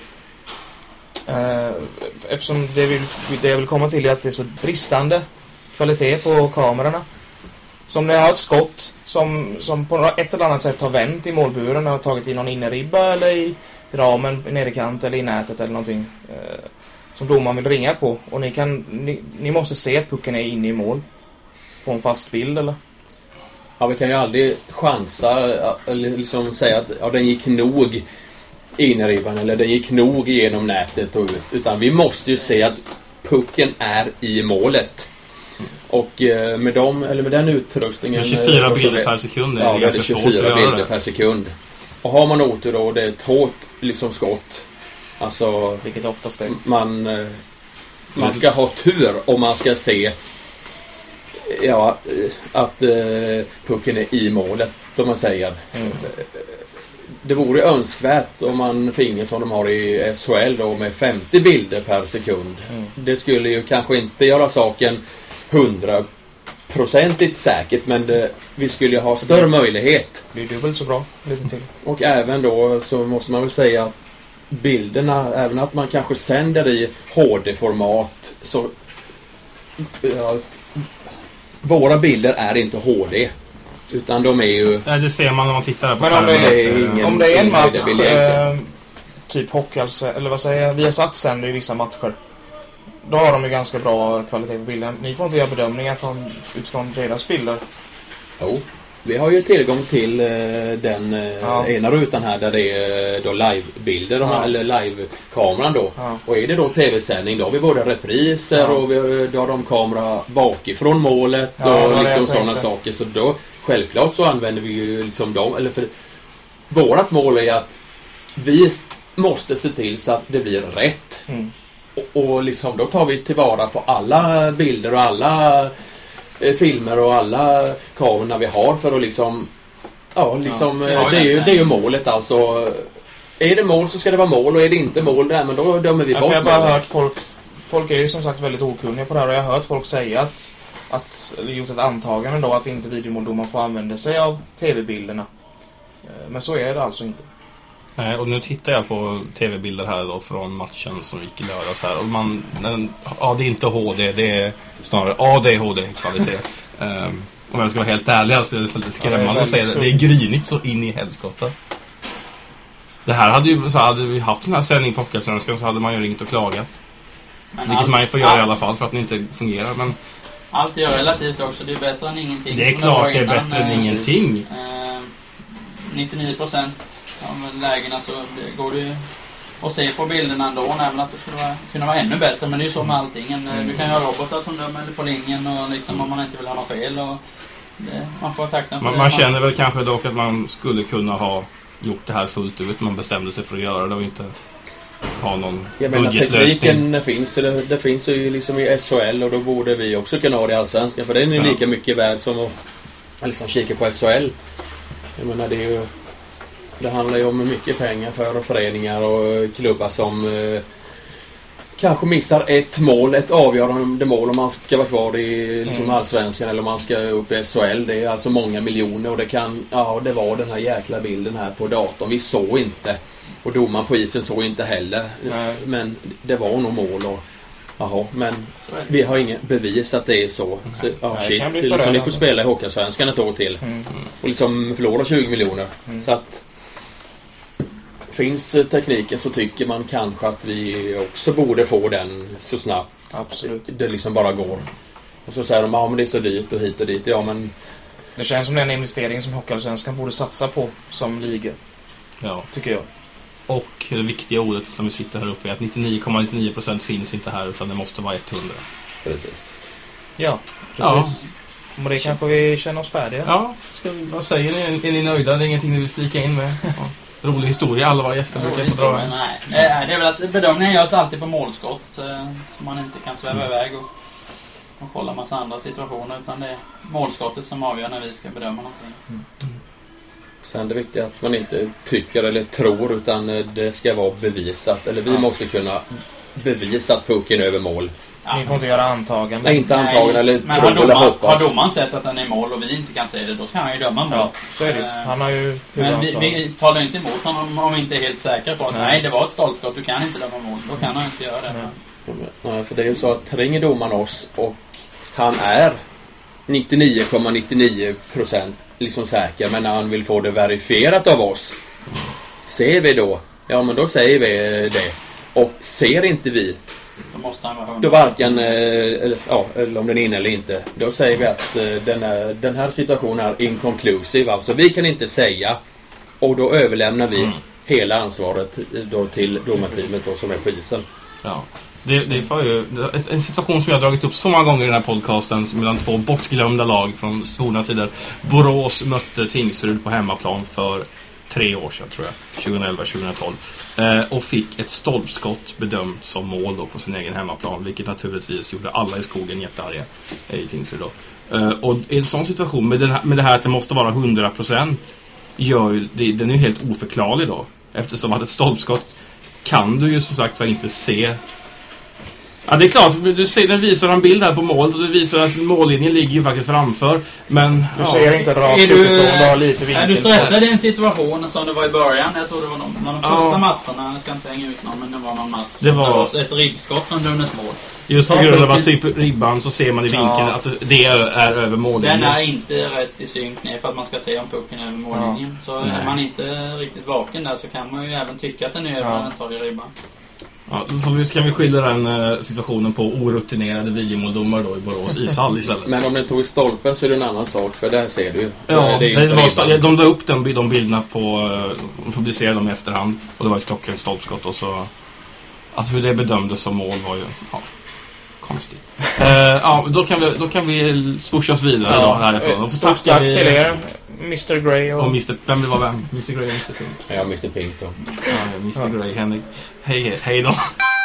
eftersom det jag vill komma till är att det är så bristande kvalitet på kamerorna. Som när jag har ett skott som på ett eller annat sätt har vänt i målburen och har tagit i någon innerribba eller i ramen, i nederkant eller i nätet eller någonting som domaren vill ringa på. Och ni måste se att pucken är inne i mål på en fast bild, eller? Ja, vi kan ju aldrig chansa eller liksom säga att den gick nog in i ribban eller den gick nog igenom nätet och ut. Utan vi måste ju se att pucken är i målet. Och med den utrustningen... Med 24 bilder per sekund är det ganska svårt att göra 24 bilder per sekund. Och har man otur då, det är ett hårt liksom skott. Alltså... Vilket oftast är. Man ska ha tur om man ska se att pucken är i målet, om man säger. Det vore önskvärt om man finge som de har i SHL då, med 50 bilder per sekund. Det skulle ju kanske inte göra saken 100% säkert, men vi skulle ju ha större möjlighet. Det är dubbelt så bra, lite till. Och även då så måste man väl säga att bilderna, även att man kanske sänder i HD-format, så våra bilder är inte HD, utan de är ju... Nej, det ser man när man tittar här på. Men om det är en match typ eller vad säger jag, vi har satt sänder i vissa matcher. Då har de ju ganska bra kvalitet på bilden. Ni får inte göra bedömningar utifrån deras bilder. Jo, vi har ju tillgång till den ena rutan här där det är då livebilder, eller livekameran då. Ja. Och är det då tv-sändning, då har vi både repriser och då har de kamera bakifrån målet och liksom sådana saker. Så då, självklart så använder vi ju liksom dem, eller för vårat mål är att vi måste se till så att det blir rätt. Och liksom då tar vi tillvara på alla bilder och alla filmer och alla kameror vi har för att liksom det är ju målet alltså. Är det mål så ska det vara mål, och är det inte mål där, men då dömer vi bort. Jag har bara hört folk är ju som sagt väldigt okunniga på det här, och jag har hört folk säga att vi gjort ett antagande då att inte videomåldomaren får använda sig av tv-bilderna. Men så är det alltså inte. Nej, och nu tittar jag på tv-bilder här då från matchen som gick i lördags här. Och det är inte HD, det är snarare ADHD-kvalitet. Om jag ska vara helt ärlig, alltså, det är lite skrämmande att säga det. Det är grynigt så in i helskotta. Det här hade vi haft den här sändning på Hockeyallsvenskan så hade man ju ringt och klagat. Vilket man ju får göra i alla fall för att det inte fungerar. Men allt är relativt också, det är bättre än ingenting. Det är klart det är bättre än ingenting. 99% av lägena så går det ju att se på bilderna ändå, även att det skulle kunna vara ännu bättre, men det är ju så med allting. Du kan ju ha robotar som dömer på linjen och liksom om man inte vill ha något fel, och man får vara tacksam för det. Man känner väl kanske dock att man skulle kunna ha gjort det här fullt ut, man bestämde sig för att göra det och inte ha någon budgetlösning. Tekniken finns, det finns ju liksom i SHL, och då borde vi också kunna ha det i Allsvenskan, för den är lika mycket värd som att liksom kika på SHL. Jag menar, det handlar ju om mycket pengar för föreningar och klubbar som kanske missar ett avgörande mål om man ska vara kvar i liksom Allsvenskan eller om man ska upp i SHL. Det är alltså många miljoner, och det var den här jäkla bilden här på datorn. Vi såg inte, och domaren på isen såg inte heller. Men det var nog mål, och men vi har ingen bevis att det är så. Liksom, ni får spela i Hockeyallsvenskan ett år till och liksom förlora 20 miljoner. Så att finns tekniken så tycker man kanske att vi också borde få den så snabbt. Absolut. Det liksom bara går. Och så säger de, men det är så dyrt och hit och dit. Ja, men det känns som den investering som Hockeyallsvenskan borde satsa på som liga. Ja. Tycker jag. Och det viktiga ordet när vi sitter här uppe är att 99,99% finns inte här, utan det måste vara 100. Precis. Ja, precis. Ja. Och det kanske vi känner oss färdiga. Ja, vad säger ni? Är ni nöjda? Det är ingenting ni vill flika in med? Ja. Rolig historia, alla våra gäster brukar få dra en. Nej, det är väl att bedömningen görs alltid på målskott, så man inte kan sväva iväg och kolla massa andra situationer, utan det är målskottet som avgör när vi ska bedöma någonting. Sen det viktiga är att man inte tycker eller tror, utan det ska vara bevisat, eller vi måste kunna bevisa att pucken är över mål. Ni får inte göra antaganden. Nej, inte antaganden eller tro eller hoppas. Har domaren sett att den är i mål och vi inte kan se det, då ska han ju döma mål. Ja, så är det. Han har ju men vi talar inte emot honom om vi inte är helt säkra på att nej, det var ett stolpskott, du kan inte döma mål. Då kan han inte göra det. Nej, för det är ju så att ringer domaren oss och han är 99,99% liksom säker, men när han vill få det verifierat av oss, ser vi då? Ja, men då säger vi det. Och ser inte vi, då måste han vara 100%. Då varken eller om den är inne eller inte, då säger vi att den här situationen är inconclusive, alltså vi kan inte säga, och då överlämnar vi hela ansvaret då till domarteamet då, som är på isen. Ja. Det är ju en situation som jag har dragit upp så många gånger i den här podcasten, mellan två bortglömda lag från svorna tider. Borås mötte Tingsryd på hemmaplan för 3 år sedan, tror jag, 2011-2012, och fick ett stolpskott bedömt som mål då på sin egen hemmaplan, vilket naturligtvis gjorde alla i skogen jättearga i Tingsryd då. Och i en sån situation med det här att det måste vara 100%, den är ju helt oförklarlig då, eftersom att ett stolpskott kan du ju som sagt inte se Ja, det är klart. Du ser, den visar en bild här på målet och det visar att mållinjen ligger ju faktiskt framför. Men du ser inte rakt utifrån, du har lite vinkel. Är du stressad i en situation som det var i början? Jag tror det var de första matcherna. Jag ska inte hänga ut någon, men det var någon match. Det var ett ribbskott som Dunes mål. Just på grund av att typ ribban så ser man i vinkeln att det är över mållinjen. Den är inte rätt i synk ner för att man ska se om pucken är över mållinjen. Så är man inte riktigt vaken där så kan man ju även tycka att den är över när den tar i ribban. Ja, då kan vi skilja den situationen på orutinerade videomåldomar då i Borås ishall istället. Men om den tog i stolpen så är det en annan sak, för där ser du ju. Ja, de la upp de bilderna på, de publicerade dem i efterhand och det var ett klockrent stolpskott och så att hur det bedömdes som mål var ju konstigt. Då kan vi swoosh oss vidare då härifrån. Stort tack till er, Mr. Grey och vem det var vem? Mr. Grey och Mr. Pink. Ja, Mr. Pink då. Ja, Mr. Grey, Henrik. Hej då.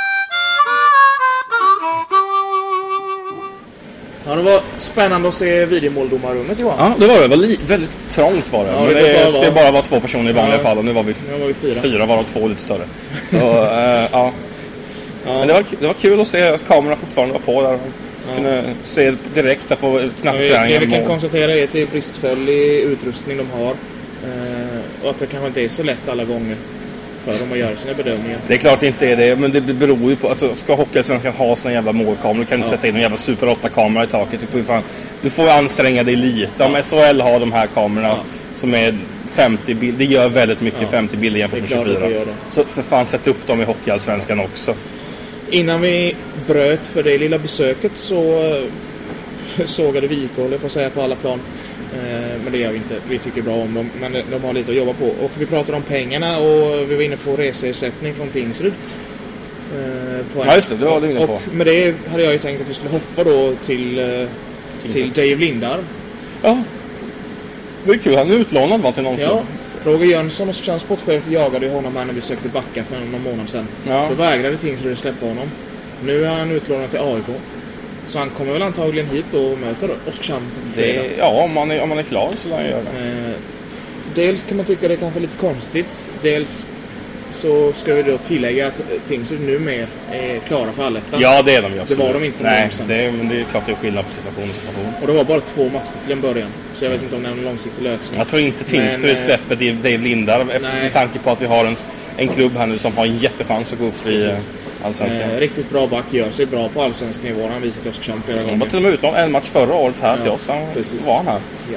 Ja, det var spännande att se videomåldomarrummet, Johan. Ja, det var väldigt trångt var det. Ja, men det ska bara vara 2 personer i vanliga fall och nu var vi 4, varav 2 lite större. Så, ja. Men det var kul att se att kameran fortfarande var på där. Kunde se direkt där på knappträningen. Det vi kan konstatera är att det är bristfällig utrustning de har. Och att det kanske inte är så lätt alla gånger för dem att göra sina bedömningar. Det är klart det inte är det, men det beror ju på att ska Hockeyallsvenskan ha såna jävla målkameror, du kan inte sätta in en jävla Super 8-kamera i taket. Du får ju anstränga dig lite. Om SHL har de här kamerorna som är 50 bilder, det gör väldigt mycket 50 bilder jämfört med 24. Så för fan, sätt upp dem i Hockeyallsvenskan också. Innan vi bröt för det lilla besöket så sågade vi håller på att säga på alla plan. Men det gör vi inte. Vi tycker bra om dem. Men de har lite att jobba på. Och vi pratade om pengarna och vi var inne på reseersättning från Tingsryd. Ja just det, var du inne på. Och med det hade jag ju tänkt att vi skulle hoppa då till Dave Lindar. Ja. Det är kul, han är utlånad va till någon klubb. Ja. Roger Jönsson och transportchef jagade honom när vi sökte backa för någon månad sedan. Ja. Då vägrade Tingsryd släppa honom. Nu är han utlånad till AIK. Så han kommer väl antagligen hit och möter Oskarshamn på fredag. Ja, om man är klar så lär han göra det. Dels kan man tycka det är kanske lite konstigt. Dels så ska vi då tillägga att Tingsryd nu mer är klara för allettan. Ja, det är de ju. Det var de inte för någon sedan. Men det är klart det är skillnad på situation. Och det var bara 2 matcher till en början. Så jag vet inte om det är en långsiktig lösning. Jag tror inte Tingsryd släpper Dave Lindar eftersom med tanke på att vi har en klubb här nu som har en jättechans att gå upp i Allsvenskan. Riktigt bra back, gör sig bra på allsvensk nivå. Han visat oss Oskarshamn flera gånger. Han var till och med utan en match förra året här till oss. Han var han här.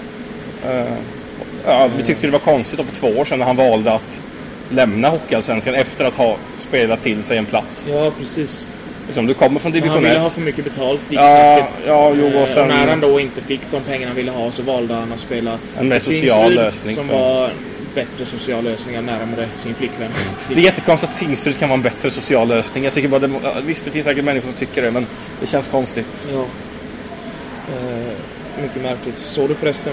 Ja. Vi tyckte det var konstigt för 2 år sedan när han valde att lämna Hockeyallsvenskan efter att ha spelat till sig en plats. Ja, precis. Liksom, du kommer från division 1. Han ville ha för mycket betalt, gick säkert. Och sen, när han då inte fick de pengarna han ville ha så valde han att spela en mer social lösning. Som var bättre social lösningar närmare sin flickvän. Det är jättekonstigt att Tingsryd kan vara en bättre social lösning. Jag tycker bara visst, det finns säkert människor som tycker det, men det känns konstigt. Ja. Mycket märkligt. Så du förresten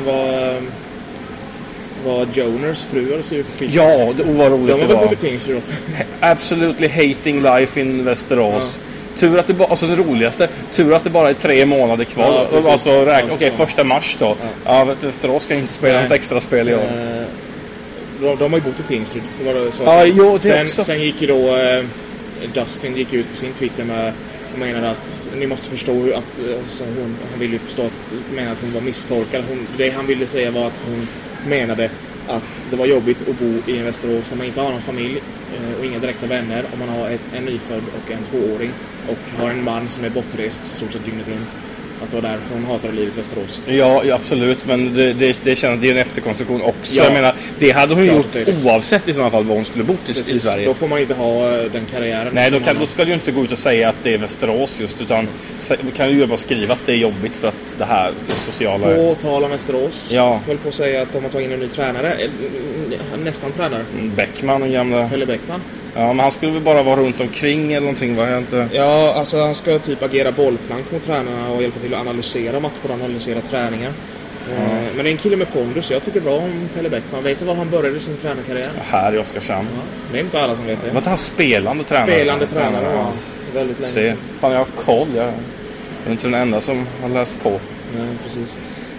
vad Joners fru ser ut på filmen? Ja, det var roligt. De var väl på Tingsryd då? Absolutely hating life in Västerås. Ja. Tur att det bara, alltså det roligaste, tur att det bara är 3 månader kvar. Ja, alltså första mars då. Ja, Västerås ska inte spela något extra spel i år. De har ju bott i Tingsryd. Det var så. Sen gick ju då Dustin gick ut på sin Twitter med och menade att ni måste förstå att han ville ju förstå att hon var misstolkad. Det han ville säga var att hon menade att det var jobbigt att bo i en Västerås där man inte har någon familj och inga direkta vänner om man har en nyfödd och en 2-åring och har en man som är bortrest stort sett dygnet runt. Att det var därför hon hatade livet i Västerås. Ja, absolut. Men det känns det är en efterkonstruktion också. Ja. Jag menar, det hade hon gjort oavsett i sådana fall var hon skulle bort i Sverige. Då får man inte ha den karriären. Nej, då ska du inte gå ut och säga att det är Västerås just. Utan kan du ju bara skriva att det är jobbigt för att det här är sociala... På tal om Västerås. Ja. Jag höll på att säga att de har tagit in en ny tränare. Nästan tränare. Bäckman och gamla... Pelle Bäckman. Ja, men han skulle väl bara vara runt omkring eller någonting, var jag inte... Ja, alltså han ska typ agera bollplank mot tränarna och hjälpa till att analysera matcher och analysera träningar. Men det är en kille med pondus, jag tycker bra om Pelle Bäckman. Vet du var han började sin tränarkarriär? Här i Oskarshamn. Ja, det är inte alla som vet det. Var inte han spelande tränare? Spelande tränare, ja. Väldigt länge sedan. Fan, jag har koll. Jag är inte den enda som har läst på. Nej, precis.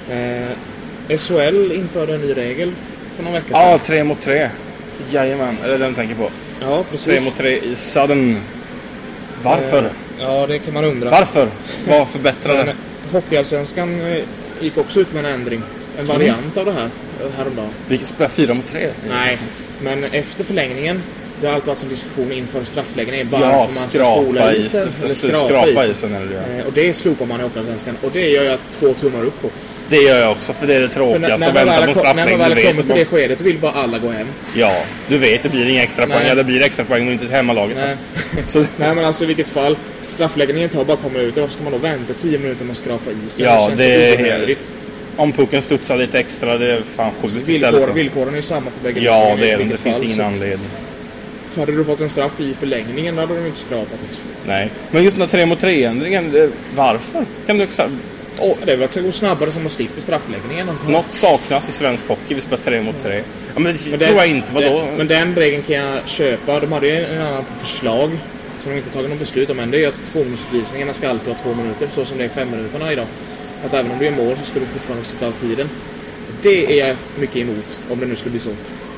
SHL införde en ny regel för några veckor sedan. Ja, 3 mot 3. Jajamän, är det den du tänker på? Ja, precis. 3 mot 3 i sudden. Varför? Ja, det kan man undra. Varför? Vad förbättrade? Men Hockeyallsvenskan gick också ut med en ändring. En variant av det här häromdagen. Vi spelar 4-3. Nej, men efter förlängningen, det har alltid varit en diskussion inför straffläggningen. Ja, man ska spola isen eller skrapa isen. Och det slopar man i Hockeyallsvenskan. Och det gör jag 2 tummar upp på. Det gör jag också, för det är det tråkigaste att vänta på straffläggning. När man väl kommer till det skedet vill bara alla gå hem. Ja, du vet, det blir inga extra poäng. Ja, det blir extra poäng men inte till hemmalaget. Nej. Så. Nej, men alltså i vilket fall, straffläggningen tar bara ett par minuter. Varför ska man då vänta 10 minuter med att skrapa isen? Ja, det känns onödigt. Om pucken studsar lite extra, det är fan sjukt. Villkoren är ju samma för bägge. Ja, det är det. Det finns ingen anledning. Hade du fått en straff i förlängningen, då hade du inte skrapat också. Nej, men just den här 3-mot-3-ändringen, varför? Kan du också... Det är väl att det går snabbare som att slippa straffläggningen. Något saknas i svensk hockey, vi spelar 3-mot-3. Ja, men det tror jag inte, vadå? Men den regeln kan jag köpa. De hade ju en annan förslag som de inte tagit något beslut om än. Det är att 2-minutersutvisningarna ska alltid vara 2 minuter, så som det är 5 minuterna idag. Att även om du är mål så ska du fortfarande sitta av tiden. Det är jag mycket emot, om det nu skulle bli så.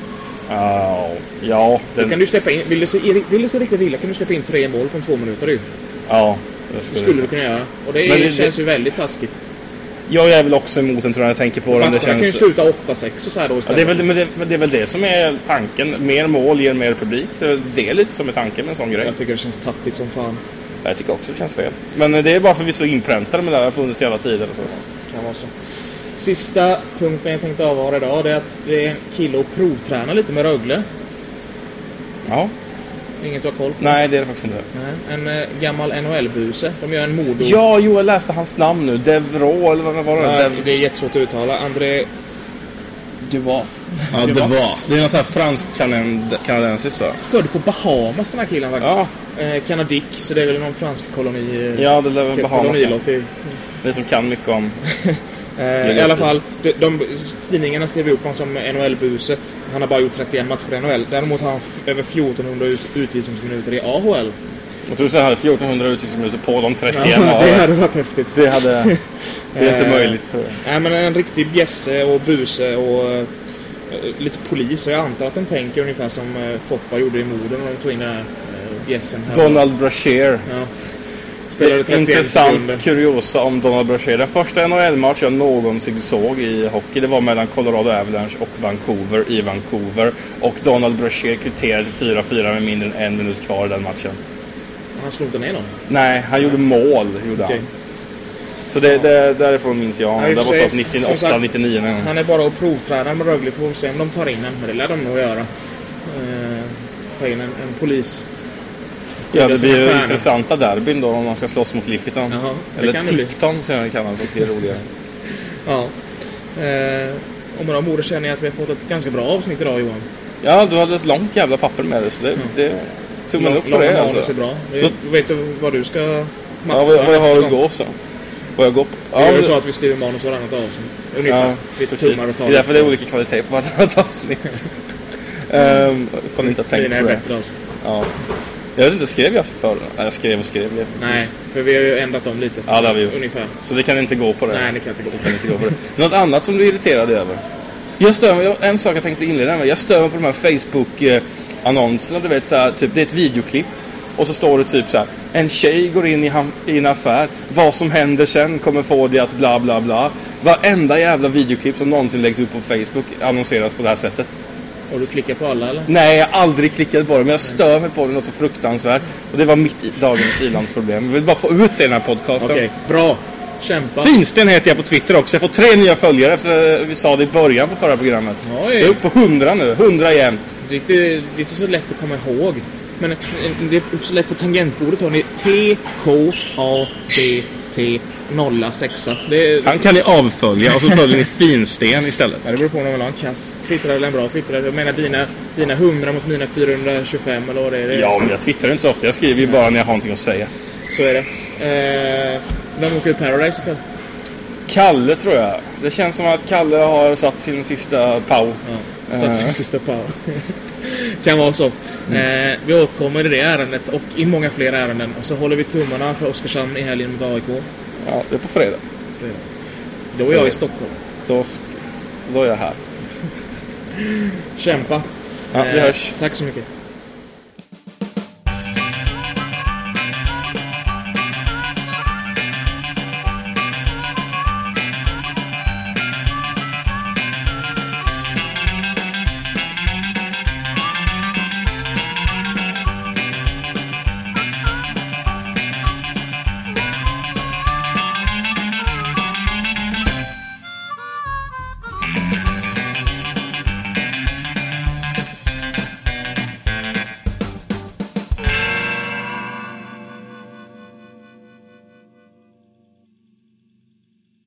Ja. Då kan du släppa in, vill du se riktigt illa kan du släppa in 3 mål på 2 minuter ju. Ja, det skulle du kunna göra. Och det känns ju väldigt taskigt. Jag är väl också emot den, tror jag tänker på den. Det kan ju sluta 8-6 och så här då istället. Ja, det är väl det som är tanken. Mer mål ger mer publik. Det är lite som är tanken med en sån grej. Jag tycker det känns tattigt som fan. Jag tycker också det känns fel. Men det är bara för att vi är så inpräntade med det här. Det har funnits hela tiden. Så. Kan vara så. Sista punkten jag tänkte avvara idag, det är att det är en kille och provtränar lite med Rögle. Ja. Inget du har koll på? Nej, det är det faktiskt inte. Nej, en gammal NHL-buse. De gör en modo. Ja, jag läste hans namn nu. Devro, eller vad var det? Ja, det är jättesvårt att uttala. André Duval. Ja, Duval. Det är någon sån här fransk-kanadensiskt, va? Född på Bahamas, den här killen faktiskt. Ja. Kanadik, så det är väl någon fransk koloni. Ja, det är Bahamas. Det är som kan mycket om... I alla fall, tidningarna skriver upp honom som NHL-buse. Han har bara gjort 31 matcher i NHL. Däremot har han över 1400 utvisningsminuter i AHL. Jag tror att han hade 1400 utvisningsminuter på de 31. Ja, det hade varit häftigt. Det är inte möjligt, tror jag. Nej, men en riktig bjässe och buse och lite polis. Och jag antar att de tänker ungefär som Foppa gjorde i Moden när de tog in den här bjässen här. Donald Brashear. Ja. Intressant kuriosa om Donald Brashear. Den första NHL-match jag någonsin såg i hockey, det var mellan Colorado Avalanche och Vancouver i Vancouver. Och Donald Brashear kvitterade 4-4 med mindre än 1 minut kvar i den matchen. Han slog inte ner någon? Nej, han gjorde mål. Okay. Så därifrån minns jag. Det var 98-99. Han är bara att provträna med Rögle för att se om de tar in en. Men det lär de nog göra. Ta in en polis. Ja, det blir ju intressanta derbyn då om man ska slåss mot Liffiton. Eller Tipton, så jag kallar det. Det är roligare. Ja. Och med de orden känner jag att vi har fått ett ganska bra avsnitt idag, Johan. Ja, du hade ett långt jävla papper med dig, så det tog man upp på det. Alltså. Är bra. Du vet vad du ska... Ja, vad jag har att gå så. Vad jag går på. Det är ju så att vi skriver manus varannat avsnitt. Ungefär. Lite tummar och tal. Det är därför det är olika kvalitet på varannat avsnitt. Får ni inte ha tänkt på det. är bättre alltså. Ja. Jag vet inte, skrev jag för? Jag skrev. Nej, för vi har ju ändrat dem lite. Ja, det har vi gjort. Ungefär. Så det kan inte gå på det. Nej, det kan inte gå på det. Något annat som du är irriterad över? En sak jag tänkte inleda med. Jag stör mig på de här Facebook-annonserna. Du vet, så här, typ, det är ett videoklipp. Och så står det typ så här: en tjej går in i en affär. Vad som händer sen kommer få det att bla bla bla. Varenda jävla videoklipp som någonsin läggs upp på Facebook annonseras på det här sättet. Har du klickat på alla eller? Nej, jag har aldrig klickat på det. Men jag stör mig på det något så fruktansvärt. Och det var mitt i dagens ilandsproblem. Jag vill bara få ut det i den här podcasten. Okej, bra. Kämpa. Finsten heter jag på Twitter också. Jag får 3 nya följare efter vi sa det i början på förra programmet. Oj. Jag är uppe på 100 nu. 100 jämt. Det är inte så lätt att komma ihåg. Men det är så lätt på tangentbordet. Har ni TKADT06. Han kan ni avfölja och så följer ni Finsten istället. Ja, det beror på om man vill ha en kass Twitter eller en bra Twitter. Jag menar dina 100 mot mina 425 eller vad det är. Ja, men jag twittrar inte så ofta. Jag skriver ju bara när jag har någonting att säga. Så är det. Vem åker i Paradise ikväll? Kalle, tror jag. Det känns som att Kalle har satt sin sista pau. Ja, satt sin sista pau. Kan vara så. Vi återkommer i det ärendet och i många fler ärenden. Och så håller vi tummarna för Oskarshamn i helgen mot AIK. Ja, det är på fredag. Då är jag i Stockholm. Då är jag här. Kämpa. Ja, vi hörs. Tack så mycket.